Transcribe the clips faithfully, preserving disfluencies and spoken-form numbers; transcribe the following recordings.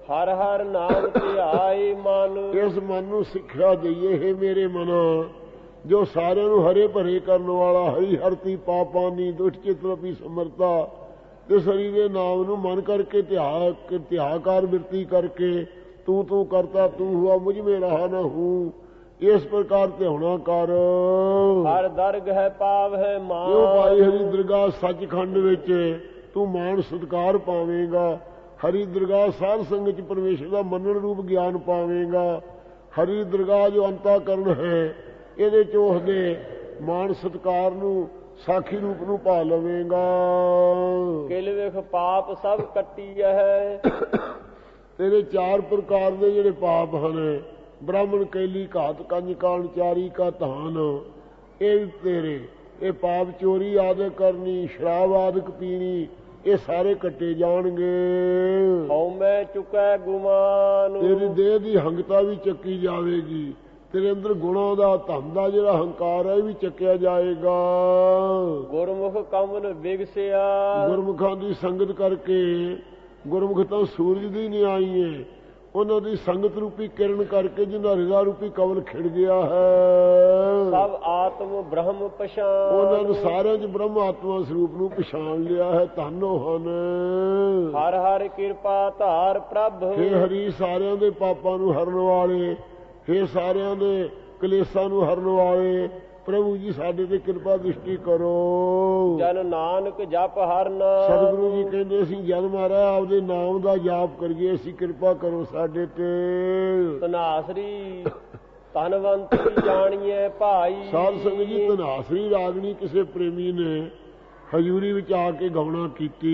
ਹਰ ਹਰ ਨਾਮ ਧਿਆਏ ਮਨ। ਇਸ ਮਨ ਨੂੰ ਸਿੱਖਿਆ ਦਈਏ, ਹੈ ਮੇਰੇ ਮਨਾ, ਜੋ ਸਾਰਿਆਂ ਨੂੰ ਹਰੇ ਭਰੇ ਕਰਨ ਵਾਲਾ, ਹਰੀ ਹਰਤੀ ਪਾਪਾਨੀ ਦੁਸ਼ਟ ਚਿਤਰਪੀ ਸਮਰਤਾ, ਇਸ ਹਰੀ ਦੇ ਨਾਮ ਨੂੰ ਮਨ ਕਰਕੇ ਧਿਆ ਧਿਆਕਾਰ ਬਿਰਤੀ ਕਰਕੇ ਤੂੰ ਤੂੰ ਕਰਤਾ ਤੂੰ ਹੁਆ ਮੁਝ ਮੇ ਰਹਾ ਨਾ ਹੂੰ, ਇਸ ਪ੍ਰਕਾਰ ਧਿਆਉਣਾ ਕਰ। ਹਰ ਦਰਗ ਹੈ ਪਾਵ ਹੈ ਮਾਨ। ਕਿਉਂ ਭਾਈ ਹਰੀ ਦਰਗਾਹ ਸੱਚਖੰਡ ਵਿੱਚ ਤੂੰ ਮਾਣ ਸਤਿਕਾਰ ਪਾਵੇਂਗਾ। ਹਰੀ ਦਰਗਾਹ ਸਾਧ ਸੰਗਤ ਚ ਪਰਮੇਸ਼ਰ ਦਾ ਮੰਨਣ ਰੂਪ ਗਿਆਨ ਪਾਵੇਂਗਾ। ਹਰੀ ਦਰਗਾਹ ਜੋ ਅੰਤਾਕਰਨ ਹੈ, ਇਹਦੇ ਚ ਉਸਦੇ ਮਾਣ ਸਤਿਕਾਰ ਨੂੰ ਸਾਖੀ ਰੂਪ ਨੂੰ ਪਾ ਲਵੇਂਗਾ। ਕਿਲ ਵਿਖ ਪਾਪ ਸਭ ਕੱਟੀ ਹੈ। ਤੇਰੇ ਚਾਰ ਪ੍ਰਕਾਰ ਦੇ ਜਿਹੜੇ ਪਾਪ ਹਨ, ਬ੍ਰਾਹਮਣ ਕੈਲੀ ਘਾਤ ਕੰਜ ਕਾਣ ਚਾਰੀ ਕਾ ਧਾਨ, ਇਹ ਤੇਰੇ ਇਹ ਪਾਪ ਚੋਰੀ ਆਦਿਕ ਕਰਨੀ, ਸ਼ਰਾਬ ਆਦਿਕ ਪੀਣੀ, ਇਹ ਸਾਰੇ ਕੱਟੇ ਜਾਣਗੇ। ਹਉ ਮੈਂ ਚੁਕੈ ਗੁਮਾਨ। ਤੇਰੀ ਦੇਹ ਦੀ ਹੰਗਤਾ ਵੀ ਚੱਕੀ ਜਾਵੇਗੀ। ਤੇਰੇ ਅੰਦਰ ਗੁਣਾਂ ਦਾ ਧਨ ਦਾ ਜਿਹੜਾ ਹੰਕਾਰ ਹੈ ਇਹ ਵੀ ਚੱਕਿਆ ਜਾਏਗਾ। ਗੁਰਮੁਖ ਕਮਲ ਵਿਗਸਿਆ। ਗੁਰਮੁਖਾਂ ਦੀ ਸੰਗਤ ਕਰਕੇ, ਗੁਰਮੁਖ ਤਾਂ ਸੂਰਜ ਦੀ ਨਹੀਂ ਆਈ ਹੈ, ਉਹਨਾਂ ਦੀ ਸੰਗਤ ਰੂਪੀ ਕਿਰਨ ਕਰਕੇ ਜਿਹਦਾ ਹਿਰਦਾ ਰੂਪੀ ਕਮਲ ਖਿੜ ਗਿਆ ਹੈ। ਸਭ ਆਤਮ ਬ੍ਰਹਮ ਪਛਾਣ। ਉਹਨਾਂ ਨੂੰ ਸਾਰਿਆਂ ਚ ਬ੍ਰਹਮ ਆਤਮਾ ਸਰੂਪ ਨੂੰ ਪਛਾਣ ਲਿਆ ਹੈ। ਧੰਨੋ ਹਨ ਹਰ ਹਰ ਕਿਰਪਾ ਧਾਰ ਪ੍ਰਭ। ਹੇ ਹਰੀ ਸਾਰਿਆਂ ਦੇ ਪਾਪਾਂ ਨੂੰ ਹਰਨ ਵਾਲੇ, ਹੇ ਸਾਰਿਆਂ ਦੇ ਕਲੇਸ਼ਾਂ ਨੂੰ ਹਰਨ ਵਾਲੇ ਪ੍ਰਭੂ ਜੀ, ਸਾਡੇ ਤੇ ਕਿਰਪਾ ਦ੍ਰਿਸ਼ਟੀ ਕਰੋ। ਜਨ ਨਾਨਕ ਜਪ ਹਰ ਨਾਮ। ਸਤਿਗੁਰੂ ਜੀ ਕਹਿੰਦੇ ਅਸੀਂ ਜਨ ਮਾਰਾ ਆਪਦੇ ਨਾਮ ਦਾ ਜਾਪ ਕਰੀਏ, ਅਸੀਂ ਕਿਰਪਾ ਕਰੋ ਸਾਡੇ ਤੇ। ਧਨਾਸਰੀ ਧਨਵੰਤੀ ਜਾਣੀਏ ਭਾਈ। ਸਾਧ ਸੰਗਤ ਜੀ, ਧਨਾਸਰੀ ਰਾਗਣੀ ਕਿਸੇ ਪ੍ਰੇਮੀ ਨੇ ਹਜ਼ੂਰੀ ਵਿੱਚ ਆ ਕੇ ਗਾਉਣਾ ਕੀਤੀ।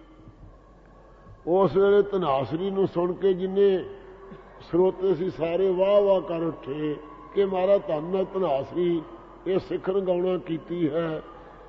ਉਸ ਵੇਲੇ ਧਨਾਸਰੀ ਨੂੰ ਸੁਣ ਕੇ ਜਿੰਨੇ ਸਰੋਤੇ ਸੀ ਸਾਰੇ ਵਾਹ ਵਾਹ ਕਰ ਉੱਠੇ ਕਿ ਮਾਰਾ ਧੰਨ ਧਨਾਸਰੀ ਇਹ ਸਿੱਖਣ ਗਾਉਣਾ ਕੀਤੀ ਹੈ।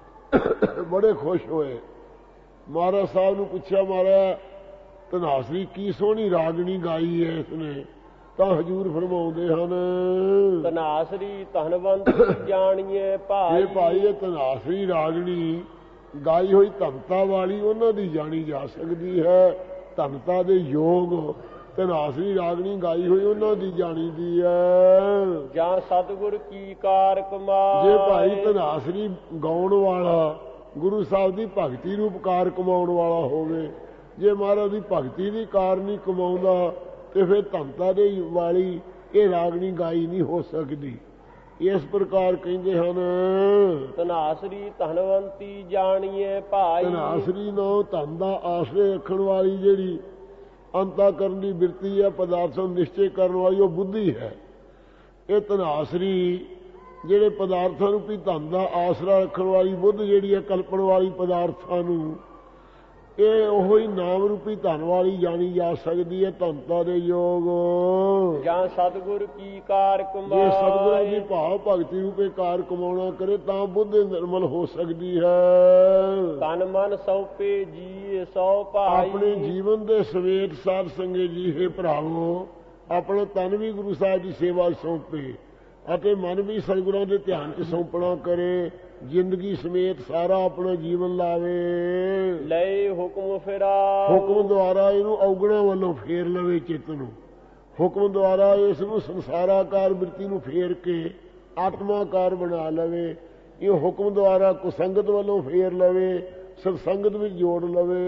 ਬੜੇ ਖੁਸ਼ ਹੋਏ। ਮਹਾਰਾਜ ਸਾਹਿਬ ਨੂੰ ਪੁੱਛਿਆ, ਮਹਾਰਾਜ ਧਨਾਸਰੀ ਕੀ ਸੋਹਣੀ ਰਾਗਣੀ ਗਾਈ ਹੈ ਇਸਨੇ। ਤਾਂ ਹਜੂਰ ਫਰਮਾਉਂਦੇ ਹਨ, ਧਨਾਸਰੀ ਧਨਵੰਤ ਜਾਣੀਏ ਭਾਈ। ਇਹ ਭਾਈ ਇਹ ਧਨਾਸਰੀ ਰਾਗਣੀ ਗਾਈ ਹੋਈ ਧਨਤਾ ਵਾਲੀ ਉਹਨਾਂ ਦੀ ਜਾਣੀ ਜਾ ਸਕਦੀ ਹੈ। ਧਨਤਾ ਦੇ ਯੋਗ ਧਨਾਸਰੀ ਰਾਗਣੀ ਗਾਈ ਹੋਈ ਉਹਨਾਂ ਦੀ ਜਾਣੀ ਦੀ ਹੈ। ਜਾਂ ਸਤਿਗੁਰ ਕੀ ਕਾਰ ਕਮਾਏ। ਜੇ ਭਾਈ ਧਨਾਸਰੀ ਗਾਉਣ ਵਾਲਾ ਗੁਰੂ ਸਾਹਿਬ ਦੀ ਭਗਤੀ ਰੂਪ ਕਾਰ ਕਮਾਉਣ ਵਾਲਾ ਹੋਵੇ, ਜੇ ਮਹਾਰਾਜ ਦੀ ਭਗਤੀ ਦੀ ਕਾਰ ਨਹੀਂ ਕਮਾਉਂਦਾ ਤੇ ਫਿਰ ਧਨਤਾ ਦੇ ਵਾਲੀ ਇਹ ਰਾਗਣੀ ਗਾਈ ਨਹੀਂ ਹੋ ਸਕਦੀ। ਇਸ ਪ੍ਰਕਾਰ ਕਹਿੰਦੇ ਹਨ, ਧਨਾਸਰੀ ਧਨਵੰਤੀ ਜਾਣੀਏ ਭਾਈ। ਧਨਾਸਰੀ ਨੂੰ ਧਨ ਦਾ ਆਸਰੇ ਰੱਖਣ ਵਾਲੀ ਜਿਹੜੀ ਅੰਤਾਕਰਨ ਦੀ ਬਿਰਤੀ ਹੈ, ਪਦਾਰਥ ਨੂੰ ਨਿਸ਼ਚੈ ਕਰਨ ਵਾਲੀ, ਉਹ ਬੁੱਧੀ ਹੈ। ਇਹ ਧਨਾਸਰੀ ਜਿਹੜੇ ਪਦਾਰਥਾਂ ਨੂੰ ਵੀ ਧਨ ਦਾ ਆਸਰਾ ਰੱਖਣ ਵਾਲੀ ਬੁੱਧ ਜਿਹੜੀ ਹੈ, ਕਲਪਣ ਵਾਲੀ ਪਦਾਰਥਾਂ ਨੂੰ, ਇਹ ਉਹੀ ਨਾਮ ਰੂਪੀ ਧਨ ਵਾਲੀ ਜਾਣੀ ਜਾ ਸਕਦੀ ਹੈ। ਧਨਤਾ ਦੇ ਯੋਗ ਜਾਂ ਸਤਿਗੁਰ ਕੀ ਕਾਰ ਕਮਾਏ। ਜੇ ਸਤਿਗੁਰਾਂ ਦੀ ਭਾਵ ਭਗਤੀ ਰੂਪੇ ਕਾਰ ਕਮਾਉਣਾ ਕਰੇ ਤਾਂ ਬੁੱਧ ਨਿਰਮਲ ਹੋ ਸਕਦੀ ਹੈ। ਤਨ ਮਨ ਸੌਪੇ ਜੀ ਸੌ ਭਾਈ। ਆਪਣੇ ਜੀਵਨ ਦੇ ਸਮੇਤ ਸਾਧ ਸੰਗਤ ਜੀ, ਹੈ ਭਰਾਵੋ, ਆਪਣਾ ਤਨ ਵੀ ਗੁਰੂ ਸਾਹਿਬ ਦੀ ਸੇਵਾ ਸੌਂਪੇ ਅਤੇ ਮਨ ਵੀ ਸਤਿਗੁਰਾਂ ਦੇ ਧਿਆਨ 'ਚ ਸੌਂਪਣਾ ਕਰੇ। ਜ਼ਿੰਦਗੀ ਸਮੇਤ ਸਾਰਾ ਆਪਣਾ ਜੀਵਨ ਲਾਵੇ। ਲੈ ਹੁਕਮ ਫਿਰਾ। ਹੁਕਮ ਦੁਆਰਾ ਇਹਨੂੰ ਔਗਣਾ ਵੱਲੋਂ ਫੇਰ ਲਵੇ ਚਿੱਤ ਨੂੰ। ਹੁਕਮ ਦੁਆਰਾ ਇਸ ਨੂੰ ਸੰਸਾਰਾਕਾਰ ਬਿਰਤੀ ਨੂੰ ਫੇਰ ਕੇ ਆਤਮਾਕਾਰ ਬਣਾ ਲਵੇ। ਇਹ ਹੁਕਮ ਦੁਆਰਾ ਕੁਸੰਗਤ ਵੱਲੋਂ ਫੇਰ ਲਵੇ, ਸਤਸੰਗਤ ਵਿੱਚ ਜੋੜ ਲਵੇ।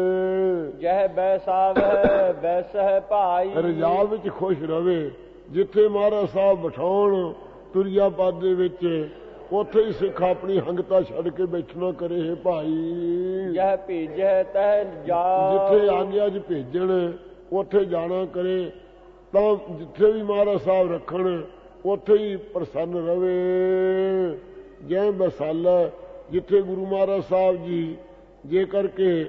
ਜਹ ਬੈਸਾਵ ਹੈ ਬੈਸ ਹੈ ਭਾਈ। ਰਜਾ ਵਿੱਚ ਖੁਸ਼ ਰਵੇ। ਜਿੱਥੇ ਮਹਾਰਾਜ ਸਾਹਿਬ ਬਿਠਾਉਣ ਤੁਰਿਆ ਪਦ ਦੇ ਵਿੱਚ, ਉੱਥੇ ਹੀ ਸਿੱਖ ਆਪਣੀ ਹੰਗਤਾ ਛੱਡ ਕੇ ਬੈਠਣਾ ਕਰੇ। ਹੈ ਭਾਈ, ਜਹ ਭੇਜੈ ਤਹ ਜਾ। ਜਿੱਥੇ ਆਗਿਆ 'ਚ ਭੇਜਣ ਉੱਥੇ ਜਾਣਾ ਕਰੇ। ਤਾਂ ਜਿੱਥੇ ਵੀ ਮਹਾਰਾਜ ਸਾਹਿਬ ਰੱਖਣ ਉੱਥੇ ਹੀ ਪ੍ਰਸੰਨ ਰਵੇ। ਜੈ ਬਸਾਲਾ, ਜਿੱਥੇ ਗੁਰੂ ਮਹਾਰਾਜ ਸਾਹਿਬ ਜੀ ਜੇ ਕਰਕੇ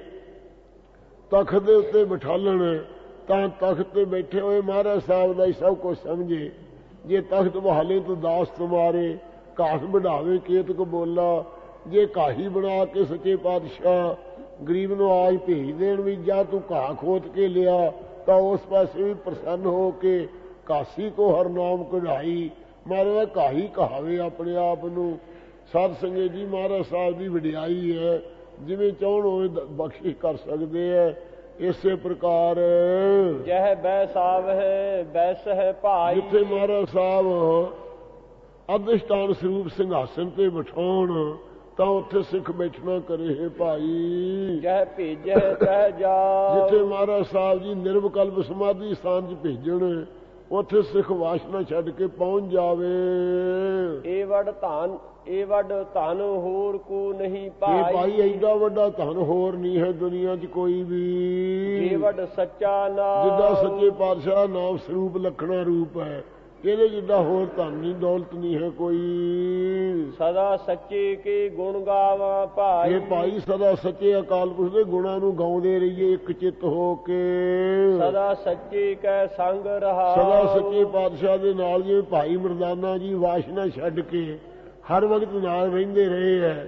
ਤਖਤ ਦੇ ਉੱਤੇ ਬਿਠਾਲਣ ਤਾਂ ਤਖਤ ਤੇ ਬੈਠੇ ਹੋਏ ਮਹਾਰਾਜ ਸਾਹਿਬ ਦਾ ਹੀ ਸਭ ਕੁਝ ਸਮਝੇ। ਜੇ ਤਖਤ ਬਹਾਲੇ ਤੋਂ ਦਾਸ ਤੁਮਾਰੇ, ਘਾਸ ਵਢਾਵੇ ਕੇਤਕ ਬੋਲਾ। ਜੇ ਘਾਹੀ ਬਣਾ ਕੇ ਸੱਚੇ ਪਾਤਸ਼ਾਹ ਗਰੀਬ ਨੂੰ ਆਜ ਭੇਜ ਦੇਣ ਵੀ ਜਾ ਤੂੰ ਘਾਹ ਖੋਤ ਕੇ ਲਿਆ, ਤਾਂ ਉਸ ਪਾਸੇ ਵੀ ਪ੍ਰਸੰਨ ਹੋ ਕੇ ਕਾਸੀ ਕੋ ਹਰ ਨਾਮ ਕਢਾਈ। ਮਹਾਰਾਜ ਘਾਹੀ ਕਹਾਵੇ ਆਪਣੇ ਆਪ ਨੂੰ। ਸਾਧ ਸੰਗਤ ਜੀ, ਮਹਾਰਾਜ ਸਾਹਿਬ ਦੀ ਵਡਿਆਈ ਹੈ। ਜਿਵੇਂ ਚਾਹਣ ਹੋਵੇ ਬਖਸ਼ਿਸ਼ ਕਰ ਸਕਦੇ ਹੈ। ਇਸੇ ਪ੍ਰਕਾਰ ਜਹ ਬੈਸਾਵ ਹੈ ਬੈਸ ਹੈ ਭਾਈ। ਜਿੱਥੇ ਮਹਾਰਾਜ ਸਾਹਿਬ ਅਧਿਸ਼ਟਾਨ ਸਰੂਪ ਸਿੰਘਾਸਨ ਤੇ ਬਿਠਾਉਣ ਤਾਂ ਉੱਥੇ ਸਿੱਖ ਬੈਠਣਾ ਕਰੇ ਹੈ ਭਾਈ। ਜਹ ਭੇਜੈ ਤਹ ਜਾਓ। ਜਿੱਥੇ ਮਹਾਰਾਜ ਸਾਹਿਬ ਜੀ ਨਿਰਵਿਕਲਪ ਸਮਾਧੀ ਸਥਾਨ 'ਚ ਭੇਜਣ ਉੱਥੇ ਸਿੱਖ ਵਾਸ਼ਨਾ ਛੱਡ ਕੇ ਪਹੁੰਚ ਜਾਵੇ। ਇਹ ਵੱਡ ਧਨ ਇਹ ਵੱਡ ਧਨ ਹੋਰ ਕੋ ਨਹੀਂ ਇਹ ਭਾਈ। ਭਾਈ ਐਡਾ ਵੱਡਾ ਧਨ ਹੋਰ ਨਹੀਂ ਹੈ ਦੁਨੀਆ 'ਚ ਕੋਈ ਵੀ। ਇਹ ਵੱਡ ਸੱਚਾ ਨਾਮ ਜਿੱਦਾਂ ਸੱਚੇ ਪਾਤਸ਼ਾਹ ਨਾਮ ਸਰੂਪ ਲਖਣਾ ਰੂਪ ਹੈ, ਇਹਦੇ ਜਿੱਦਾਂ ਹੋਰ ਧਨ ਨਹੀਂ ਦੌਲਤ ਨਹੀਂ ਹੈ ਕੋਈ। ਸਦਾ ਸੱਚੇ ਕੇ ਗੁਣ ਗਾਵਾਂ ਭਾਈ। ਇਹ ਭਾਈ ਸਦਾ ਸੱਚੇ ਅਕਾਲ ਪੁਰਖ ਦੇ ਗੁਣਾਂ ਨੂੰ ਗਾਉਂਦੇ ਰਹੀਏ ਇੱਕ ਚਿੱਤ ਹੋ ਕੇ। ਸਦਾ ਸੱਚੇ ਕੈ ਸੰਗ ਰਹਾ। ਸਦਾ ਸੱਚੇ ਪਾਤਸ਼ਾਹ ਦੇ ਨਾਲ ਜਿਵੇਂ ਭਾਈ ਮਰਦਾਨਾ ਜੀ ਵਾਸ਼ਨਾ ਛੱਡ ਕੇ ਹਰ ਵਕਤ ਨਾਲ ਰਹਿੰਦੇ ਰਹੇ ਹੈ,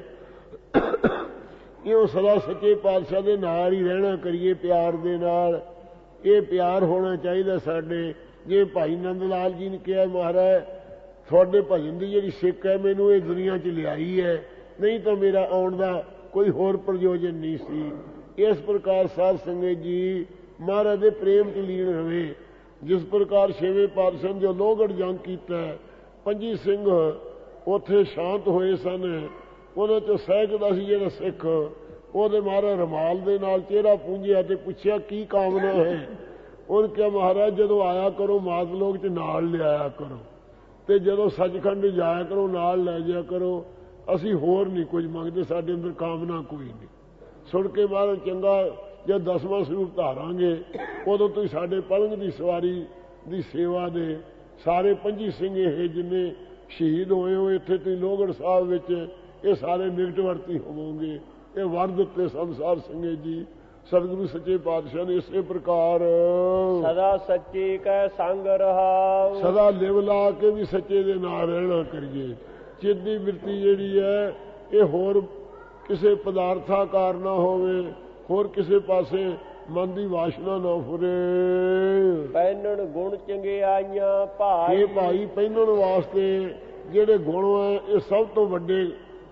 ਇਹ ਸਦਾ ਸੱਚੇ ਪਾਤਸ਼ਾਹ ਦੇ ਨਾਲ ਹੀ ਰਹਿਣਾ ਕਰੀਏ ਪਿਆਰ ਦੇ ਨਾਲ। ਇਹ ਪਿਆਰ ਹੋਣਾ ਚਾਹੀਦਾ ਸਾਡੇ। ਜੇ ਭਾਈ ਨੰਦ ਲਾਲ ਜੀ ਨੇ ਕਿਹਾ ਮਹਾਰਾਜ ਤੁਹਾਡੇ ਭਜਨ ਦੀ ਜਿਹੜੀ ਸਿੱਖ ਹੈ ਮੈਨੂੰ ਇਹ ਦੁਨੀਆ 'ਚ ਲਿਆਈ ਹੈ, ਨਹੀਂ ਤਾਂ ਮੇਰਾ ਆਉਣ ਦਾ ਕੋਈ ਹੋਰ ਪ੍ਰਯੋਜਨ ਨਹੀਂ ਸੀ। ਇਸ ਪ੍ਰਕਾਰ ਸਾਧ ਸੰਗਤ ਜੀ ਮਹਾਰਾਜ ਦੇ ਪ੍ਰੇਮ 'ਚ ਲੀਨ ਰਵੇ। ਜਿਸ ਪ੍ਰਕਾਰ ਛੇਵੇਂ ਪਾਤਸ਼ਾਹ ਜੋ ਲੋਹਗੜ੍ਹ ਜੰਗ ਕੀਤਾ, ਪੰਜੀ ਸਿੰਘ ਉੱਥੇ ਸ਼ਾਂਤ ਹੋਏ ਸਨ। ਉਹਨਾਂ 'ਚੋਂ ਸਹਿਕਦਾ ਸੀ ਜਿਹੜਾ ਸਿੱਖ, ਉਹਦੇ ਮਹਾਰਾਜ ਰਮਾਲ ਦੇ ਨਾਲ ਚਿਹਰਾ ਪੂੰਝਿਆ ਤੇ ਪੁੱਛਿਆ ਕੀ ਕਾਮਨਾ ਹੈ। ਉਹਨੇ ਕਿਹਾ ਮਹਾਰਾਜ ਜਦੋਂ ਆਇਆ ਕਰੋ ਮਾਤ ਲੋਕ 'ਚ ਨਾਲ ਲਿਆਇਆ ਕਰੋ, ਤੇ ਜਦੋਂ ਸੱਚਖੰਡ ਜਾਇਆ ਕਰੋ ਨਾਲ ਲੈ ਜਾਇਆ ਕਰੋ। ਅਸੀਂ ਹੋਰ ਨਹੀਂ ਕੁਝ ਮੰਗਦੇ, ਸਾਡੇ ਅੰਦਰ ਕਾਮਨਾ ਕੋਈ ਨਹੀਂ। ਸੁਣ ਕੇ ਮਹਾਰਾਜ ਚੰਗਾ ਜਦ ਦਸਵਾਂ ਸਰੂਪ ਧਾਰਾਂਗੇ ਉਦੋਂ ਤੁਸੀਂ ਸਾਡੇ ਪਲੰਗ ਦੀ ਸਵਾਰੀ ਦੀ ਸੇਵਾ ਦੇ ਸਾਰੇ ਪੰਜੀ ਸਿੰਘ ਇਹ ਜਿੰਨੇ ਸ਼ਹੀਦ ਹੋਏ ਹੋ ਇੱਥੇ ਤੁਸੀਂ ਲੋਹਗੜ੍ਹ ਸਾਹਿਬ ਵਿੱਚ ਇਹ ਸਾਰੇ ਨਿਕਟ ਵਰਤੀ ਹੋਵੋਗੇ। ਇਹ ਵਰ ਦਿੱਤੇ ਸੰਸਾਰ ਸੰਗਤ ਜੀ ਸਤਿਗੁਰੂ ਸੱਚੇ ਪਾਤਸ਼ਾਹ ਨੇ। ਇਸੇ ਪ੍ਰਕਾਰ ਸਦਾ ਸੱਚੇ ਕੈ ਸੰਗ ਰਹਾਉ। ਸਦਾ ਲਿਵ ਲਾ ਕੇ ਵੀ ਸੱਚੇ ਦੇ ਨਾਲ ਰਹਿਣਾ ਕਰੀਏ। ਚਿੱਤ ਦੀ ਬਿਰਤੀ ਜਿਹੜੀ ਹੈ ਇਹ ਹੋਰ ਕਿਸੇ ਪਦਾਰਥਾਕਾਰ ਨਾ ਹੋਵੇ, ਹੋਰ ਕਿਸੇ ਪਾਸੇ ਮਨ ਦੀ ਵਾਸ਼ਨਾ ਨਾ ਫੁਰੇ। ਪਹਿਨਣ ਗੁਣ ਚੰਗਿਆਈਆਂ ਭਾਈ। ਇਹ ਭਾਈ ਪਹਿਨਣ ਵਾਸਤੇ ਜਿਹੜੇ ਗੁਣ ਹੈ ਇਹ ਸਭ ਤੋਂ ਵੱਡੇ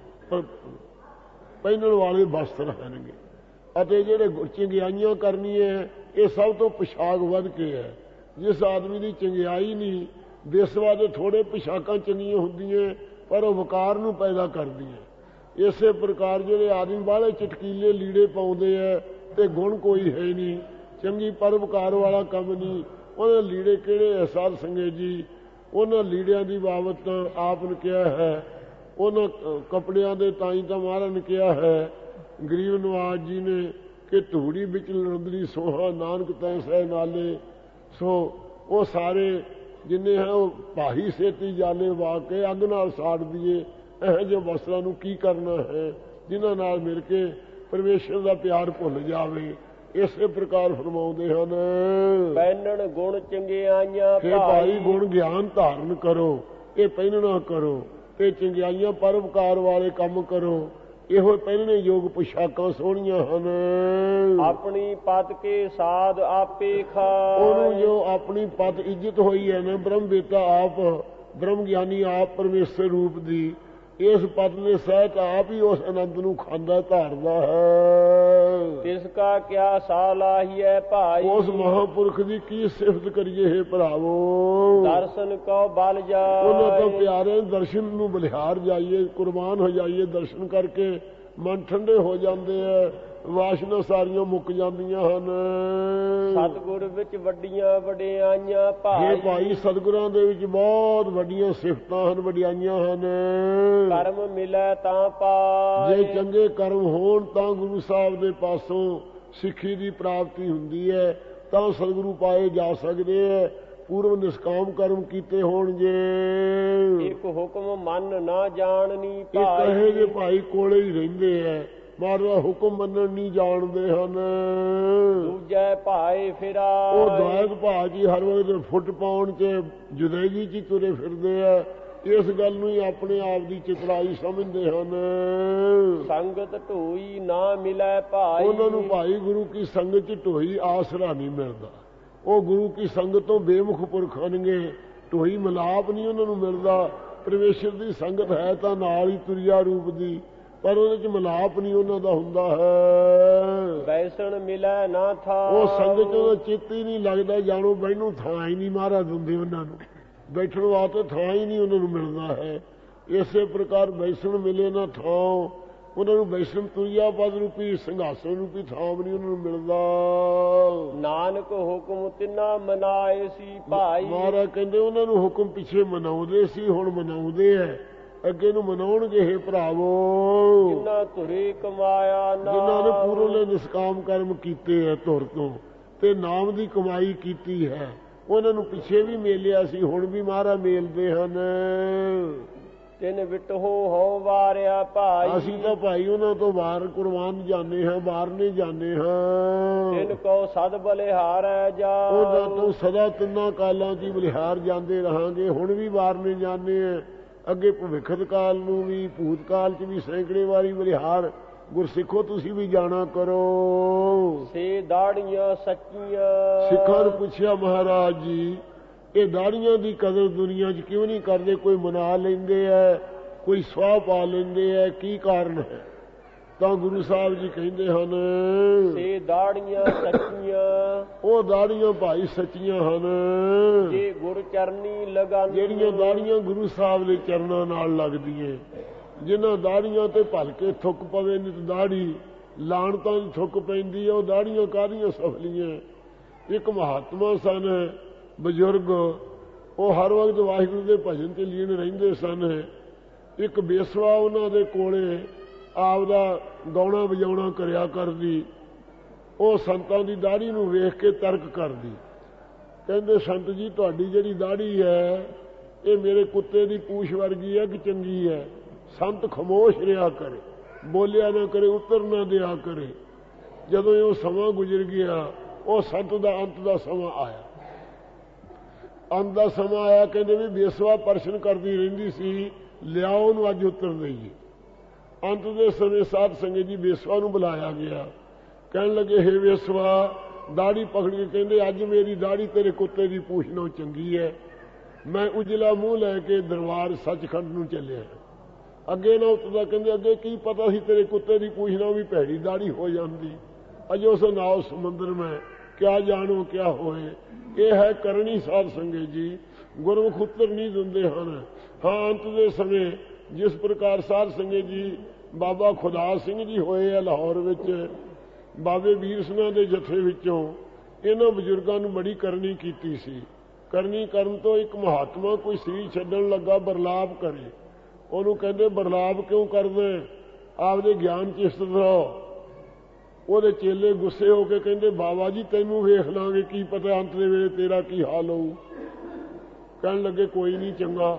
ਪਹਿਨਣ ਵਾਲੇ ਵਸਤਰ ਹਨਗੇ, ਅਤੇ ਜਿਹੜੇ ਚੰਗਿਆਈਆਂ ਕਰਨੀ ਹੈ ਇਹ ਸਭ ਤੋਂ ਪੁਸ਼ਾਕ ਵੱਧ ਕੇ ਹੈ। ਜਿਸ ਆਦਮੀ ਦੀ ਚੰਗਿਆਈ ਨਹੀਂ, ਬੇਸਵਾ ਦੇ ਥੋੜੇ ਪੁਸ਼ਾਕਾਂ ਚੰਗੀਆਂ ਹੁੰਦੀਆਂ ਪਰ ਉਹ ਵਕਾਰ ਨੂੰ ਪੈਦਾ ਕਰਦੀਆਂ। ਇਸੇ ਪ੍ਰਕਾਰ ਜਿਹੜੇ ਆਦਮੀ ਬਾਹਲੇ ਚਟਕੀਲੇ ਲੀੜੇ ਪਾਉਂਦੇ ਹੈ ਤੇ ਗੁਣ ਕੋਈ ਹੈ ਨਹੀਂ, ਚੰਗੀ ਪਰਵਕਾਰ ਵਾਲਾ ਕੰਮ ਨਹੀਂ। ਉਹਦੇ ਲੀੜੇ ਕਿਹੜੇ ਹੈ ਸਾਧ ਸੰਗਤ ਜੀ? ਉਹਨਾਂ ਲੀੜਿਆਂ ਦੀ ਬਾਬਤ ਤਾਂ ਆਪ ਨੇ ਕਿਹਾ ਹੈ, ਉਹਨਾਂ ਕੱਪੜਿਆਂ ਦੇ ਤਾਈ ਤਾਂ ਮਹਾਰਾਜ ਨੇ ਕਿਹਾ ਹੈ ਗਰੀਬ ਨਵਾਜ ਜੀ ਨੇ ਕਿ ਧੂੜੀ ਵਿੱਚ ਲੰਦਰੀ ਸੋਹਾ ਨਾਨਕ ਤੈ ਸਹਿ ਨਾਲੇ। ਸੋ ਉਹ ਸਾਰੇ ਜਿੰਨੇ ਹੈ ਉਹ ਭਾਈ ਸੇਤੀ ਜਾਲੇ ਵਾ ਕੇ ਅੱਗ ਨਾਲ ਸਾੜ ਦੀਏ। ਇਹੋ ਜਿਹੇ ਵਸਤਰਾਂ ਨੂੰ ਕੀ ਕਰਨਾ ਹੈ ਜਿਨ੍ਹਾਂ ਨਾਲ ਮਿਲ ਕੇ ਪਰਮੇਸ਼ਰ ਦਾ ਪਿਆਰ ਭੁੱਲ ਜਾਵੇ। ਇਸੇ ਪ੍ਰਕਾਰ ਫਰਮਾਉਂਦੇ ਹਨ ਪਹਿਨਣ ਗੁਣ ਚੰਗਿਆਈਆਂ ਭਾਈ। ਗੁਣ ਗਿਆਨ ਧਾਰਨ ਕਰੋ, ਇਹ ਪਹਿਨਣਾ ਕਰੋ, ਤੇ ਚੰਗਿਆਈਆਂ ਪਰਉਪਕਾਰ ਵਾਲੇ ਕੰਮ ਕਰੋ। ਇਹੋ ਪਹਿਨਣੇ ਯੋਗ ਪੁਸ਼ਾਕਾਂ ਸੋਹਣੀਆਂ ਹਨ। ਆਪਣੀ ਪਤ ਕੇ ਸਾਧ ਆਪੇ ਖਾਏ। ਉਹਨੂੰ ਜੋ ਆਪਣੀ ਪਤ ਇੱਜ਼ਤ ਹੋਈ ਹੈ ਨਾ ਬ੍ਰਹਮ ਵੇਤਾ ਆਪ ਬ੍ਰਹਮ ਗਿਆਨੀ ਆਪ ਪਰਮੇਸ਼ਰ ਰੂਪ ਦੀ, ਇਸ ਪਤ ਦੇ ਸਹਿਤ ਆਪ ਹੀ ਉਸ ਆਨੰਦ ਨੂੰ ਖਾਂਦਾ ਧਾਰਦਾ ਹੈ। ਤਿਸ ਕਾ ਕਿਆ ਸਾਲਾਹੀਐ ਭਾਈ। ਉਸ ਮਹਾਂਪੁਰਖ ਦੀ ਕੀ ਸਿਫਤ ਕਰੀਏ ਹੈ ਭਰਾਵੋ। ਦਰਸ਼ਨ ਕੋ ਬਲ ਜਾਏ। ਉਹਨਾਂ ਤੋਂ ਪਿਆਰੇ ਦਰਸ਼ਨ ਨੂੰ ਬਲਿਹਾਰ ਜਾਈਏ, ਕੁਰਬਾਨ ਹੋ ਜਾਈਏ। ਦਰਸ਼ਨ ਕਰਕੇ ਮਨ ਠੰਡੇ ਹੋ ਜਾਂਦੇ ਆ, ਵਾਸ਼ਨਾ ਸਾਰੀਆਂ ਮੁੱਕ ਜਾਂਦੀਆਂ ਹਨ। ਸਤਿਗੁਰ ਵਿੱਚ ਵੱਡੀਆਂ ਵਡਿਆਈਆਂ ਭਾਈ। ਇਹ ਭਾਈ ਸਤਿਗੁਰਾਂ ਦੇ ਵਿੱਚ ਬਹੁਤ ਵੱਡੀਆਂ ਸਿਫਤਾਂ ਹਨ, ਵਡਿਆਈਆਂ ਹਨ। ਕਰਮ ਮਿਲੇ ਤਾਂ ਪਾਏ। ਜੇ ਚੰਗੇ ਕਰਮ ਹੋਣ ਤਾਂ ਗੁਰੂ ਸਾਹਿਬ ਦੇ ਪਾਸੋਂ ਸਿੱਖੀ ਦੀ ਪ੍ਰਾਪਤੀ ਹੁੰਦੀ ਹੈ, ਤਾਂ ਸਤਿਗੁਰੂ ਪਾਏ ਜਾ ਸਕਦੇ ਹੈ। ਪੂਰਵ ਨਿਸ਼ਕਾਮ ਕਰਮ ਕੀਤੇ ਹੋਣ ਜੇ ਇੱਕ ਹੁਕਮ ਮਨ ਨਾ ਜਾਣਨੀ ਭਾਈ। ਕਹੇ ਜੇ ਭਾਈ ਕੋਲੇ ਹੀ ਰਹਿੰਦੇ ਹੈ, ਮਾਰਦਾ ਹੁਕਮ ਮੰਨਣ ਨਹੀਂ ਜਾਣਦੇ ਹਨ। ਦੂਜੇ ਭਾਏ ਫਿਰਾ ਉਹ ਦਵਾਇਕ ਭਾ ਜੀ ਹਰ ਵਕਤ ਫੁੱਟ ਪਾਉਣ ਚ ਜੁਦੈਗੀ ਚ ਤੁਰੇ ਫਿਰਦੇ ਆ। ਇਸ ਗੱਲ ਨੂੰ ਹੀ ਆਪਣੇ ਆਪ ਦੀ ਚਿਤਰਾਈ ਸਮਝਦੇ ਹਨ। ਸੰਗਤ ਢੋਈ ਨਾ ਮਿਲੇ ਭਾਈ। ਉਹਨਾਂ ਨੂੰ ਭਾਈ ਗੁਰੂ ਕੀ ਸੰਗਤ ਚ ਢੋਈ ਆਸਰਾ ਨਹੀਂ ਮਿਲਦਾ। ਉਹ ਗੁਰੂ ਕੀ ਸੰਗਤ ਤੋਂ ਬੇਮੁਖ ਪੁਰਖ ਹਨਗੇ, ਢੋਈ ਮਿਲਾਪ ਨਹੀਂ ਉਹਨਾਂ ਨੂੰ ਮਿਲਦਾ। ਪਰਮੇਸ਼ਰ ਦੀ ਸੰਗਤ ਹੈ ਤਾਂ ਨਾਲ ਹੀ ਤੁਰਿਆ ਰੂਪ ਦੀ, ਪਰ ਉਹਦੇ ਚ ਮਿਲਾਪ ਨਹੀਂ ਉਹਨਾਂ ਦਾ ਹੁੰਦਾ ਹੈ। ਬੈਸਣ ਮਿਲੈ ਨਾ ਥਾ, ਉਹ ਸੰਗਤ ਚ ਉਹਦਾ ਚਿੱਤ ਹੀ ਨਹੀਂ ਲੱਗਦਾ, ਜਾਣੋ ਬੈਠਣ ਥਾਂ ਹੀ ਨਹੀਂ ਮਹਾਰਾਜ ਦਿੰਦੇ ਉਹਨਾਂ ਨੂੰ, ਬੈਠਣ ਵਾਸਤੇ ਥਾਂ ਹੀ ਨਹੀਂ ਉਹਨਾਂ ਨੂੰ ਮਿਲਦਾ ਹੈ। ਇਸੇ ਪ੍ਰਕਾਰ ਬੈਸਣ ਮਿਲੇ ਨਾ ਥਾਂ, ਉਹਨਾਂ ਨੂੰ ਬੈਸਣ ਤੁਰਿਆ ਪਦ ਰੂਪੀ ਸਿੰਘਾਸਣ ਰੂਪੀ ਥਾਂ ਵੀ ਨਹੀਂ ਉਹਨਾਂ ਨੂੰ ਮਿਲਦਾ। ਨਾਨਕ ਹੁਕਮ ਤਿਨਾ ਮਨਾਏ ਸੀ ਭਾਈ, ਮਹਾਰਾਜ ਕਹਿੰਦੇ ਉਹਨਾਂ ਨੂੰ ਹੁਕਮ ਪਿੱਛੇ ਮਨਾਉਂਦੇ ਸੀ, ਹੁਣ ਮਨਾਉਂਦੇ ਐ, ਅੱਗੇ ਨੂੰ ਮਨਾਉਣਗੇ। ਇਹ ਭਰਾਵੋ ਜਿਨ੍ਹਾਂ ਧੁਰੇ ਕਮਾਇਆ ਨਾ, ਜਿਨ੍ਹਾਂ ਨੇ ਪੂਰਲੇ ਨਿਸ਼ਕਾਮ ਕਰਮ ਕੀਤੇ ਹੈ ਧੁਰ ਤੋਂ ਤੇ ਨਾਮ ਦੀ ਕਮਾਈ ਕੀਤੀ ਹੈ, ਉਹਨਾਂ ਨੂੰ ਪਿੱਛੇ ਵੀ ਮੇਲਿਆ ਸੀ, ਹੁਣ ਵੀ ਮਹਾਰਾਜ ਮੇਲਦੇ ਹਨ। ਤਿਨ ਵਿਟਹੋ ਹੋ ਵਾਰਿਆ ਭਾਈ, ਅਸੀਂ ਤਾਂ ਭਾਈ ਉਹਨਾਂ ਤੋਂ ਵਾਰ ਕੁਰਬਾਨ ਜਾਂਦੇ ਹਾਂ, ਵਾਰਨੇ ਜਾਂਦੇ ਹਾਂ। ਤਿਨ ਕੋ ਸਦ ਬਲਿਹਾਰੈ ਜਾ, ਉਹਨਾਂ ਤੋਂ ਸਦਾ ਤਿੰਨਾਂ ਕਾਲਾਂ ਦੀ ਬਲਿਹਾਰ ਜਾਂਦੇ ਰਹਾਂਗੇ, ਹੁਣ ਵੀ ਵਾਰਨੇ ਜਾਂਦੇ ਹਾਂ। ਅੱਗੇ ਭਵਿੱਖਤ ਕਾਲ ਨੂੰ ਵੀ, ਭੂਤ ਕਾਲ ਚ ਵੀ ਸੈਂਕੜੇ ਵਾਰੀ ਬਲਿਹਾਰ ਗੁਰਸਿੱਖੋ ਤੁਸੀਂ ਵੀ ਜਾਣਾ ਕਰੋ। ਸੇ ਦਾੜੀਆਂ ਸੱਚੀਆਂ, ਸਿੱਖਾਂ ਨੂੰ ਪੁੱਛਿਆ ਮਹਾਰਾਜ ਜੀ ਇਹ ਦਾੜੀਆਂ ਦੀ ਕਦਰ ਦੁਨੀਆ 'ਚ ਕਿਉਂ ਨਹੀਂ ਕਰਦੇ? ਕੋਈ ਮਨਾ ਲੈਂਦੇ ਐ, ਕੋਈ ਸਵਾਹ ਪਾ ਲੈਂਦੇ ਐ, ਕੀ ਕਾਰਨ ਹੈ? ਤਾਂ ਗੁਰੂ ਸਾਹਿਬ ਜੀ ਕਹਿੰਦੇ ਹਨ ਸੇ ਦਾੜੀਆਂ ਸੱਚੀਆਂ, ਉਹ ਦਾੜੀਆਂ ਭਾਈ ਸੱਚੀਆਂ ਹਨ ਜੇ ਗੁਰ ਚਰਨੀ ਲਗਨ, ਜਿਹੜੀਆਂ ਦਾੜੀਆਂ ਗੁਰੂ ਸਾਹਿਬ ਦੇ ਚਰਨਾਂ ਨਾਲ ਲੱਗਦੀਆਂ, ਜਿਨ੍ਹਾਂ ਦਾੜੀਆਂ ਤੇ ਭਲਕੇ ਥੁੱਕ ਪਵੇ ਨਿਤ ਦਾੜੀ, ਲਾਣਤਾਂ ਦੀ ਥੁੱਕ ਪੈਂਦੀ ਹੈ, ਉਹ ਦਾੜੀਆਂ ਕਾਹਦੀਆਂ ਸਫਲੀਆਂ। ਇੱਕ ਮਹਾਤਮਾ ਸਨ ਬਜ਼ੁਰਗ, ਉਹ ਹਰ ਵਕਤ ਵਾਹਿਗੁਰੂ ਦੇ ਭਜਨ ਤੇ ਲੀਨ ਰਹਿੰਦੇ ਸਨ। ਇੱਕ ਬੇਸਵਾ ਉਹਨਾਂ ਦੇ ਕੋਲੇ ਆਪਦਾ ਗਾਉਣਾ ਵਜਾਉਣਾ ਕਰਿਆ ਕਰਦੀ, ਉਹ ਸੰਤਾਂ ਦੀ ਦਾੜੀ ਨੂੰ ਵੇਖ ਕੇ ਤਰਕ ਕਰਦੀ, ਕਹਿੰਦੇ ਸੰਤ ਜੀ ਤੁਹਾਡੀ ਜਿਹੜੀ ਦਾੜੀ ਹੈ ਇਹ ਮੇਰੇ ਕੁੱਤੇ ਦੀ ਪੂਛ ਵਰਗੀ ਹੈ ਕਿ ਚੰਗੀ ਹੈ? ਸੰਤ ਖਮੋਸ਼ ਰਿਹਾ ਕਰੇ, ਬੋਲਿਆ ਨਾ ਕਰੇ, ਉੱਤਰ ਨਾ ਦਿਆ ਕਰੇ। ਜਦੋਂ ਉਹ ਸਮਾਂ ਗੁਜ਼ਰ ਗਿਆ, ਉਹ ਸੰਤ ਦਾ ਅੰਤ ਦਾ ਸਮਾਂ ਆਇਆ। ਅੰਤ ਦਾ ਸਮਾਂ ਆਇਆ, ਕਹਿੰਦੇ ਵੀ ਬੇਸਵਾ ਪ੍ਰਸ਼ਨ ਕਰਦੀ ਰਹਿੰਦੀ ਸੀ, ਲਿਆਓ ਉਹਨੂੰ ਅੱਜ ਉੱਤਰ ਦੇਈਏ। ਅੰਤ ਦੇ ਸਮੇਂ ਸਾਧ ਸੰਗਤ ਜੀ ਬੇਸਵਾ ਨੂੰ ਬੁਲਾਇਆ ਗਿਆ, ਕਹਿਣ ਲੱਗੇ ਹੇ ਬੇਸਵਾ, ਦਾੜੀ ਪਕੜ ਕੇ ਕਹਿੰਦੇ ਅੱਜ ਮੇਰੀ ਦਾੜੀ ਤੇਰੇ ਕੁੱਤੇ ਦੀ ਪੂਛ ਨਾਲੋਂ ਚੰਗੀ ਹੈ, ਮੈਂ ਉਜਲਾ ਮੂੰਹ ਲੈ ਕੇ ਦਰਬਾਰ ਸੱਚਖੰਡ ਨੂੰ ਚੱਲਿਆ। ਅੱਗੇ ਨਾ ਉੱਤਦਾ, ਕਹਿੰਦੇ ਅੱਗੇ ਕੀ ਪਤਾ ਸੀ ਤੇਰੇ ਕੁੱਤੇ ਦੀ ਪੂਛ ਨਾਲੋਂ ਵੀ ਭੈੜੀ ਦਾੜੀ ਹੋ ਜਾਂਦੀ, ਅਜ ਉਸ ਨਾਉ ਸਮੁੰਦਰ ਮੈਂ ਕਿਆ ਜਾਣੋ ਕਿਆ ਹੋਏ। ਇਹ ਹੈ ਕਰਨੀ ਸਾਧ ਸੰਗਤ ਜੀ, ਗੁਰਮੁਖ ਉੱਤਰ ਨਹੀਂ ਦਿੰਦੇ ਹਨ। ਹਾਂ ਅੰਤ ਦੇ ਸਮੇਂ ਜਿਸ ਪ੍ਰਕਾਰ ਸਾਧ ਸੰਗਤ ਜੀ ਬਾਬਾ ਖੁਦਾ ਸਿੰਘ ਜੀ ਹੋਏ ਆ ਲਾਹੌਰ ਵਿੱਚ, ਬਾਬੇ ਵੀਰ ਸਿੰਘਾਂ ਦੇ ਜਥੇ ਵਿੱਚੋਂ, ਇਹਨਾਂ ਬਜ਼ੁਰਗਾਂ ਨੂੰ ਬੜੀ ਕਰਨੀ ਕੀਤੀ ਸੀ। ਕਰਨੀ ਕਰਨ ਤੋਂ ਇੱਕ ਮਹਾਤਮਾ ਕੋਈ ਸਰੀਰ ਛੱਡਣ ਲੱਗਾ, ਬਰਲਾਪ ਕਰੇ। ਉਹਨੂੰ ਕਹਿੰਦੇ ਬਰਲਾਪ ਕਿਉਂ ਕਰਦੇ? ਆਪਦੇ ਗਿਆਨ ਚ ਸਥਿਤ ਰਹੋ। ਉਹਦੇ ਚੇਲੇ ਗੁੱਸੇ ਹੋ ਕੇ ਕਹਿੰਦੇ ਬਾਬਾ ਜੀ ਤੈਨੂੰ ਵੇਖ ਲਾਂਗੇ, ਕੀ ਪਤਾ ਅੰਤ ਦੇ ਵੇਲੇ ਤੇਰਾ ਕੀ ਹਾਲ ਹੋਊ। ਕਹਿਣ ਲੱਗੇ ਕੋਈ ਨਹੀਂ ਚੰਗਾ।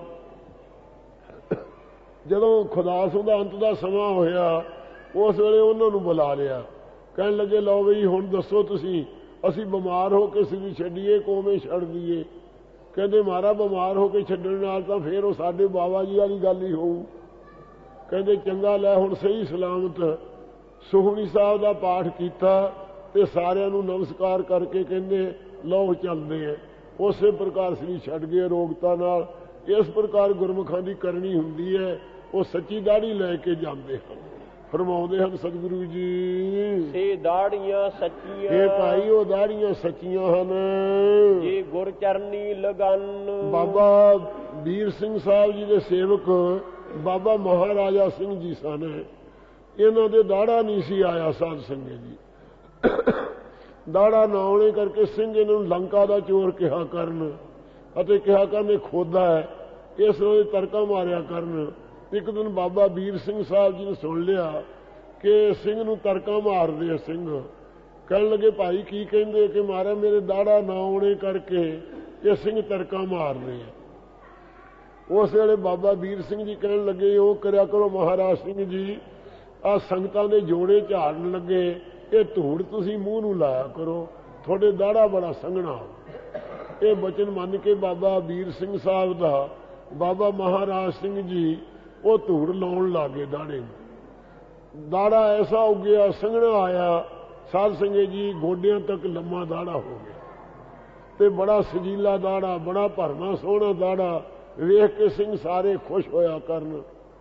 ਜਦੋਂ ਖੁਦਾਸ ਦਾ ਅੰਤ ਦਾ ਸਮਾਂ ਹੋਇਆ, ਉਸ ਵੇਲੇ ਉਹਨਾਂ ਨੂੰ ਬੁਲਾ ਲਿਆ। ਕਹਿਣ ਲੱਗੇ ਲਓ ਬਈ ਹੁਣ ਦੱਸੋ ਤੁਸੀਂ, ਅਸੀਂ ਬਿਮਾਰ ਹੋ ਕੇ ਸਰੀਰ ਛੱਡੀਏ ਕੋਵੇਂ ਛੱਡ ਦਈਏ? ਕਹਿੰਦੇ ਮਾਰਾ ਬਿਮਾਰ ਹੋ ਕੇ ਛੱਡਣ ਨਾਲ ਤਾਂ ਫੇਰ ਉਹ ਸਾਡੇ ਬਾਬਾ ਜੀ ਵਾਲੀ ਗੱਲ ਹੀ ਹੋਊ। ਕਹਿੰਦੇ ਚੰਗਾ ਲੈ ਹੁਣ ਸਹੀ ਸਲਾਮਤ ਸੁਖਮਨੀ ਸਾਹਿਬ ਦਾ ਪਾਠ ਕੀਤਾ ਤੇ ਸਾਰਿਆਂ ਨੂੰ ਨਮਸਕਾਰ ਕਰਕੇ ਕਹਿੰਦੇ ਲਓ ਚੱਲਦੇ ਆ। ਉਸੇ ਪ੍ਰਕਾਰ ਸਰੀਰ ਛੱਡ ਗਏ ਰੋਗਤਾ ਨਾਲ। ਇਸ ਪ੍ਰਕਾਰ ਗੁਰਮੁਖਾਂ ਦੀ ਕਰਨੀ ਹੁੰਦੀ ਹੈ, ਉਹ ਸੱਚੀ ਦਾੜੀ ਲੈ ਕੇ ਜਾਂਦੇ ਹਨ। ਫਰਮਾਉਂਦੇ ਹਨ ਸਤਿਗੁਰੂ ਜੀ ਸੇ ਦਾੜੀਆਂ ਸੱਚੀਆਂ, ਇਹ ਭਾਈ ਉਹ ਦਾੜੀਆਂ ਸੱਚੀਆਂ ਹਨ ਜੇ ਗੁਰ ਚਰਨੀ ਲਗਨ। ਬਾਬਾ ਵੀਰ ਸਿੰਘ ਸਾਹਿਬ ਜੀ ਦੇ ਸੇਵਕ ਬਾਬਾ ਮਹਾਰਾਜਾ ਸਿੰਘ ਜੀ ਸਨ। ਇਹਨਾਂ ਦੇ ਦਾੜਾ ਨਹੀਂ ਸੀ ਆਇਆ ਸਾਧ ਸੰਗਤ ਜੀ। ਦਾੜਾ ਨਾ ਆਉਣੇ ਕਰਕੇ ਸਿੰਘ ਇਹਨਾਂ ਨੂੰ ਲੰਕਾ ਦਾ ਚੋਰ ਕਿਹਾ ਕਰਨ ਅਤੇ ਕਿਹਾ ਕਰਨ ਖੋਦਾ ਹੈ, ਇਸ ਨੂੰ ਤਰਕਾ ਮਾਰਿਆ ਕਰਨ। ਇੱਕ ਦਿਨ ਬਾਬਾ ਵੀਰ ਸਿੰਘ ਸਾਹਿਬ ਜੀ ਨੇ ਸੁਣ ਲਿਆ ਕਿ ਸਿੰਘ ਨੂੰ ਤਰਕਾ ਮਾਰਦੇ ਆ ਸਿੰਘ। ਕਹਿਣ ਲੱਗੇ ਭਾਈ ਕੀ ਕਹਿੰਦੇ? ਕਿ ਮਾਰਾ ਮੇਰੇ ਦਾੜਾ ਨਾ ਆਉਣੇ ਕਰਕੇ ਇਹ ਸਿੰਘ ਤਰਕਾ ਮਾਰਦੇ ਆ। ਉਸ ਵੇਲੇ ਬਾਬਾ ਵੀਰ ਸਿੰਘ ਜੀ ਕਹਿਣ ਲੱਗੇ ਉਹ ਕਰਿਆ ਕਰੋ ਮਹਾਰਾਜ ਸਿੰਘ ਜੀ, ਆਹ ਸੰਗਤਾਂ ਦੇ ਜੋੜੇ ਝਾੜਨ ਲੱਗੇ, ਇਹ ਧੂੜ ਤੁਸੀਂ ਮੂੰਹ ਨੂੰ ਲਾਇਆ ਕਰੋ, ਤੁਹਾਡੇ ਦਾੜਾ ਬੜਾ ਸੰਘਣਾ। ਇਹ ਬਚਨ ਮੰਨ ਕੇ ਬਾਬਾ ਵੀਰ ਸਿੰਘ ਸਾਹਿਬ ਦਾ ਬਾਬਾ ਮਹਾਰਾਜ ਸਿੰਘ ਜੀ ਉਹ ਧੂੜ ਲਾਉਣ ਲੱਗੇ ਦਾੜੇ ਨੂੰ। ਦਾੜਾ ਐਸਾ ਉੱਗਿਆ, ਸੰਘਣਾ ਆਇਆ, ਸਾਧ ਸੰਗਤ ਜੀ ਗੋਡਿਆਂ ਤੱਕ ਲੰਮਾ ਦਾੜਾ ਹੋ ਗਿਆ ਤੇ ਬੜਾ ਸਜੀਲਾ ਦਾੜਾ, ਬੜਾ ਭਰਮਾ ਸੋਹਣਾ ਦਾੜਾ ਵੇਖ ਕੇ ਸਿੰਘ ਸਾਰੇ ਖੁਸ਼ ਹੋਇਆ ਕਰਨ।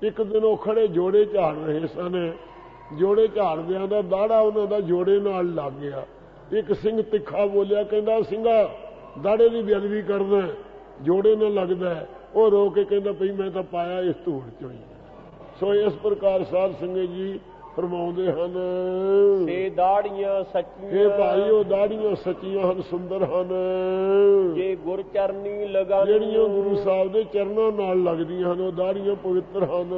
ਇੱਕ ਦਿਨ ਉਹ ਖੜੇ ਜੋੜੇ ਝਾੜ ਰਹੇ ਸਨ। ਜੋੜੇ ਝਾੜਦਿਆਂ ਦਾ ਦਾੜਾ ਉਹਨਾਂ ਦਾ ਜੋੜੇ ਨਾਲ ਲੱਗ ਗਿਆ। ਇੱਕ ਸਿੰਘ ਤਿੱਖਾ ਬੋਲਿਆ, ਕਹਿੰਦਾ ਸਿੰਘਾ ਦਾੜੇ ਦੀ ਬੇਅਦਬੀ ਕਰਦਾ, ਜੋੜੇ ਨਾਲ ਲੱਗਦਾ। ਉਹ ਰੋ ਕੇ ਕਹਿੰਦਾ ਭਈ ਮੈਂ ਤਾਂ ਪਾਇਆ ਇਸ ਧੂੜ ਚੋਂ ਹੀ। ਸੋ ਇਸ ਪ੍ਰਕਾਰ ਸਾਧ ਸੰਗਤ ਜੀ ਫਰਮਾਉਂਦੇ ਹਨ, ਸੇ ਦਾੜੀਆਂ ਸੱਚੀਆਂ, ਇਹ ਭਾਈ ਉਹ ਦਾੜੀਆਂ ਸੱਚੀਆਂ ਹਨ, ਸੁੰਦਰ ਹਨ, ਜੇ ਗੁਰ ਚਰਨੀ ਲਗਨ, ਜਿਹੜੀਆਂ ਗੁਰੂ ਸਾਹਿਬ ਦੇ ਚਰਨਾਂ ਨਾਲ ਲੱਗਦੀਆਂ ਹਨ ਉਹ ਦਾੜੀਆਂ ਪਵਿੱਤਰ ਹਨ।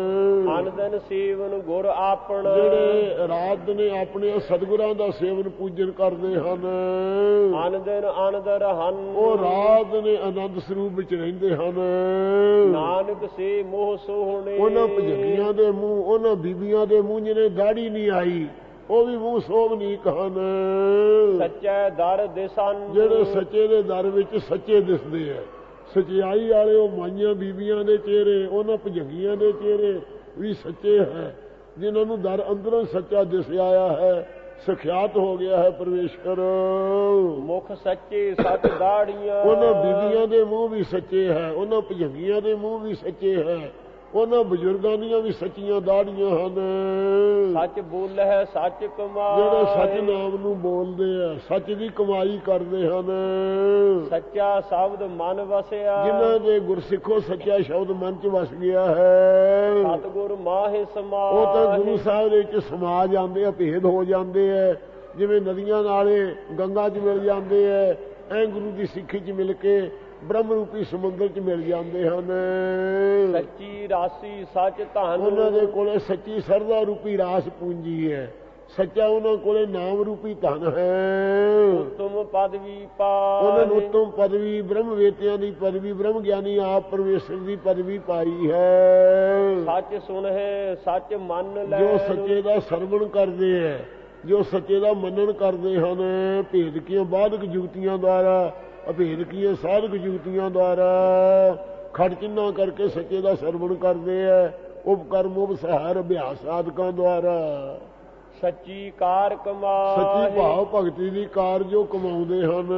ਅਨ ਦਿਨ ਸੇਵਨ ਗੁਰ ਆਪਣਾ, ਜਿਹੜੇ ਰਾਤ ਨੇ ਆਪਣੇ ਸਤਿਗੁਰਾਂ ਦਾ ਸੇਵਨ ਪੂਜਨ ਕਰਦੇ ਹਨ, ਅਨ ਦਿਨ ਅਨਦਰ ਹਨ, ਉਹ ਰਾਤ ਨੇ ਆਨੰਦ ਸਰੂਪ ਵਿੱਚ ਰਹਿੰਦੇ ਹਨ। ਨਾਨਕ ਸੇ ਮੋਹ ਸੋਹਣੇ, ਉਹਨਾਂ ਭਜਨੀਆਂ ਦੇ ਮੂੰਹ, ਉਹਨਾਂ ਬੀਬੀਆਂ ਦੇ ਮੂੰਹ ਜਿਹਨੇ ਦਾੜੀ ਨਹੀਂ ਆਈ ਉਹ ਵੀ ਮੂੰਹ ਸੋਭਨੀਕ ਹਨ। ਸੱਚੇ ਦਰ ਦਿਸਨ, ਜਿਹੜੇ ਸੱਚੇ ਦੇ ਦਰ ਵਿੱਚ ਸੱਚੇ ਦਿਸਦੇ ਆ। ਸਚਾਈ ਵਾਲੇ ਉਹ ਮਾਈਆਂ ਬੀਬੀਆਂ ਦੇ ਚਿਹਰੇ, ਉਹਨਾਂ ਭਜੰਗੀਆਂ ਦੇ ਚਿਹਰੇ ਵੀ ਸੱਚੇ ਹੈ, ਜਿਨ੍ਹਾਂ ਨੂੰ ਦਰ ਅੰਦਰੋਂ ਸੱਚਾ ਦਿਸ ਆਇਆ ਹੈ, ਸਖਿਆਤ ਹੋ ਗਿਆ ਹੈ ਪਰਮੇਸ਼ਰ। ਮੁਖ ਸੱਚੇ ਸੱਚ ਦਾੜੀਆਂ, ਉਹਨਾਂ ਬੀਬੀਆਂ ਦੇ ਮੂੰਹ ਵੀ ਸੱਚੇ ਹੈ, ਉਹਨਾਂ ਭਜੰਗੀਆਂ ਦੇ ਮੂੰਹ ਵੀ ਸੱਚੇ ਹੈ, ਉਹਨਾਂ ਬਜ਼ੁਰਗਾਂ ਦੀਆਂ ਵੀ ਸੱਚੀਆਂ ਦਾੜੀਆਂ ਹਨ। ਸੱਚ ਬੋਲ ਹੈ ਸੱਚ ਕਮਾਏ, ਜਿਹੜੇ ਸੱਚ ਨਾਮ ਨੂੰ ਬੋਲਦੇ ਆ, ਸੱਚ ਦੀ ਕਮਾਈ ਕਰਦੇ ਹਨ। ਸੱਚਾ ਸ਼ਬਦ ਮਨ ਵਸਿਆ, ਜਿਨ੍ਹਾਂ ਦੇ ਗੁਰਸਿੱਖੋ ਸੱਚਾ ਸ਼ਬਦ ਮਨ ਚ ਵਸ ਗਿਆ ਹੈ, ਸਤਿਗੁਰ ਮਾਹੇ ਸਮਾਏ, ਉਹ ਤਾਂ ਗੁਰੂ ਸਾਹਿਬ ਦੇ ਵਿੱਚ ਸਮਾ ਜਾਂਦੇ ਆ, ਭੇਦ ਹੋ ਜਾਂਦੇ ਆ। ਜਿਵੇਂ ਨਦੀਆਂ ਨਾਲੇ ਗੰਗਾ ਚ ਮਿਲ ਜਾਂਦੇ ਆ, ਐ ਗੁਰੂ ਦੀ ਸਿੱਖੀ ਚ ਮਿਲ ਕੇ ਬ੍ਰਹਮ ਰੂਪੀ ਸਮੁੰਦਰ ਚ ਮਿਲ ਜਾਂਦੇ ਹਨ। ਸੱਚੀ ਰਾਸੀ ਸੱਚ ਧਨ, ਉਹਨਾਂ ਦੇ ਕੋਲੇ ਸੱਚੀ ਸਰਦਾ ਰੂਪੀ ਰਾਸ ਪੂੰਜੀ ਹੈ, ਸੱਚਾ ਉਹਨਾਂ ਕੋਲੇ ਨਾਮ ਰੂਪੀ ਧਨ ਹੈ। ਉਤਮ ਪਦਵੀ ਪਾਈ, ਉਹਨਾਂ ਨੂੰ ਉਤਮ ਪਦਵੀ, ਬ੍ਰਹਮ ਵੇਤਿਆਂ ਦੀ ਪਦਵੀ, ਬ੍ਰਹਮ ਗਿਆਨੀ ਆਪ ਪਰਮੇਸ਼ਰ ਦੀ ਪਦਵੀ ਪਾਈ ਹੈ। ਸੱਚ ਸੁਣ ਹੈ ਸੱਚ ਮੰਨ ਲੈ, ਜੋ ਸੱਚੇ ਦਾ ਸਰਵਣ ਕਰਦੇ ਹੈ, ਜੋ ਸੱਚੇ ਦਾ ਮੰਨਣ ਕਰਦੇ ਹਨ, ਭੇਦ ਕੀਆਂ ਬਾਧਕ ਜੁਗਤੀਆਂ ਦੁਆਰਾ, ਅਭੇਦ ਕੀਆਂ ਸਾਧਕ ਜੁਗਤੀਆਂ ਦੁਆਰਾ ਖੜ ਚਿੰਨ੍ਹਾਂ ਕਰਕੇ ਸੱਚੇ ਦਾ ਸਰਵਣ ਕਰਦੇ ਹੈ, ਉਪਕਰਮ ਉਪਸਹਾਰ ਅਭਿਆਸ ਸਾਧਕਾਂ ਦੁਆਰਾ। ਸੱਚੀ ਕਾਰ ਕਮਾਏ, ਸੱਚੀ ਭਾਵ ਭਗਤੀ ਦੀ ਕਾਰ ਜੋ ਕਮਾਉਂਦੇ ਹਨ।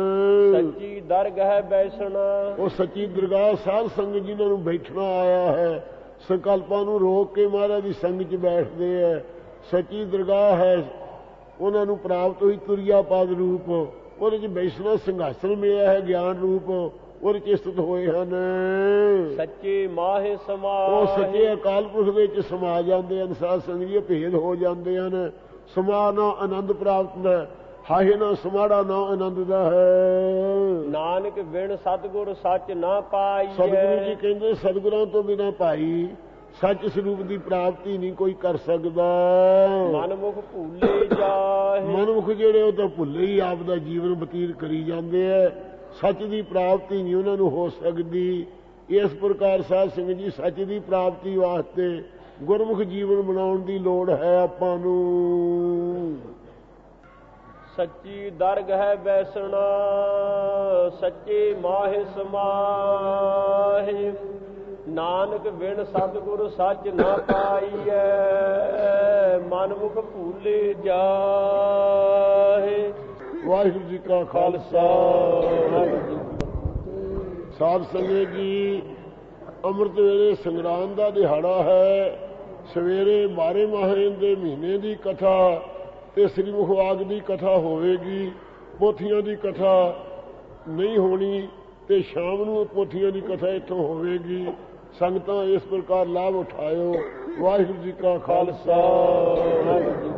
ਸੱਚੀ ਦਰਗਾਹ ਬੈਸਣਾ, ਉਹ ਸੱਚੀ ਦਰਗਾਹ ਸਾਧ ਸੰਗਤ ਜਿਨ੍ਹਾਂ ਨੂੰ ਬੈਠਣਾ ਆਇਆ ਹੈ, ਸੰਕਲਪਾਂ ਨੂੰ ਰੋਕ ਕੇ ਮਹਾਰਾਜ ਦੀ ਸੰਗਤ 'ਚ ਬੈਠਦੇ ਹੈ। ਸੱਚੀ ਦਰਗਾਹ ਹੈ, ਉਹਨਾਂ ਨੂੰ ਪ੍ਰਾਪਤ ਹੋਈ ਤੁਰਿਆ ਪਦ ਰੂਪ, ਉਹਦੇ 'ਚ ਬੈਸਣਾ ਸਿੰਘਾਸਨ ਮਿਲਿਆ ਹੈ ਗਿਆਨ ਰੂਪ, ਉਹਦੇ 'ਚ ਸਥਿਤ ਹੋਏ ਹਨ। ਸੱਚੇ ਮਾਹੇ ਸਮਾਏ, ਉਹ ਸੱਚੇ ਅਕਾਲ ਪੁਰਖ ਦੇ 'ਚ ਸਮਾ ਜਾਂਦੇ ਹਨ। ਸਾਧ ਸੰਗਤ ਜੀ ਭੇਦ ਹੋ ਜਾਂਦੇ ਹਨ। ਸਮਾ ਨਾ ਆਨੰਦ ਪ੍ਰਾਪਤ ਹੈ, ਹਾਹੇ ਨਾ ਸਮਾੜਾ ਨਾ ਆਨੰਦ ਦਾ ਹੈ। ਨਾਨਕ ਬਿਨ ਸਤਿਗੁਰ ਸੱਚ ਨਾ ਪਾਈ, ਸਤਿਗੁਰੂ ਜੀ ਕਹਿੰਦੇ ਸਤਿਗੁਰਾਂ ਤੋਂ ਬਿਨਾਂ ਭਾਈ ਸੱਚ ਸਰੂਪ ਦੀ ਪ੍ਰਾਪਤੀ ਨਹੀਂ ਕੋਈ ਕਰ ਸਕਦਾ। ਮਨਮੁਖ ਭੁੱਲੇ ਜਾਏ, ਮਨਮੁਖ ਜਿਹੜੇ ਉਹ ਤਾਂ ਭੁੱਲੇ ਹੀ ਆਪ ਦਾ ਜੀਵਨ ਬਤੀਤ ਕਰੀ ਜਾਂਦੇ ਐ, ਸੱਚ ਦੀ ਪ੍ਰਾਪਤੀ ਨਹੀਂ ਉਹਨਾਂ ਨੂੰ ਹੋ ਸਕਦੀ। ਇਸ ਪ੍ਰਕਾਰ ਸਾਧ ਸੰਗਤ ਜੀ ਸੱਚ ਦੀ ਪ੍ਰਾਪਤੀ ਵਾਸਤੇ ਗੁਰਮੁਖ ਜੀਵਨ ਬਣਾਉਣ ਦੀ ਲੋੜ ਹੈ ਆਪਾਂ ਨੂੰ। ਸੱਚੀ ਦਰਗਾਹ ਬੈਸਣਾ, ਸੱਚੇ ਮਾਹੇ ਸਮਾਏ, ਨਾਨਕ ਬਿਨ ਸਤਿਗੁਰ ਸੱਚ ਨਾ ਪਾਈਐ, ਮਨਮੁਖ ਭੂਲੇ ਜਾਏ। ਵਾਹਿਗੁਰੂ ਜੀ ਕਾ ਖਾਲਸਾ, ਵਾਹਿਗੁਰੂ ਜੀ ਕੀ ਫਤਿਹ। ਸਾਧ ਸੰਗਤ ਜੀ ਅੰਮ੍ਰਿਤ ਵੇਲੇ ਸੰਗਰਾਂਦ ਦਾ ਦਿਹਾੜਾ ਹੈ। ਸਵੇਰੇ ਬਾਰੇ ਮਾਹੇ ਦੇ ਮਹੀਨੇ ਦੀ ਕਥਾ ਤੇ ਸ੍ਰੀ ਮੁਖਵਾਕ ਦੀ ਕਥਾ ਹੋਵੇਗੀ। ਪੋਥੀਆਂ ਦੀ ਕਥਾ ਨਹੀਂ ਹੋਣੀ ਤੇ ਸ਼ਾਮ ਨੂੰ ਪੋਥੀਆਂ ਦੀ ਕਥਾ ਇੱਥੋਂ ਹੋਵੇਗੀ। ਸੰਗਤਾਂ ਇਸ ਪ੍ਰਕਾਰ ਲਾਭ ਉਠਾਇਓ। ਵਾਹਿਗੁਰੂ ਜੀ ਕਾ ਖਾਲਸਾ, ਵਾਹਿਗੁਰੂ ਜੀ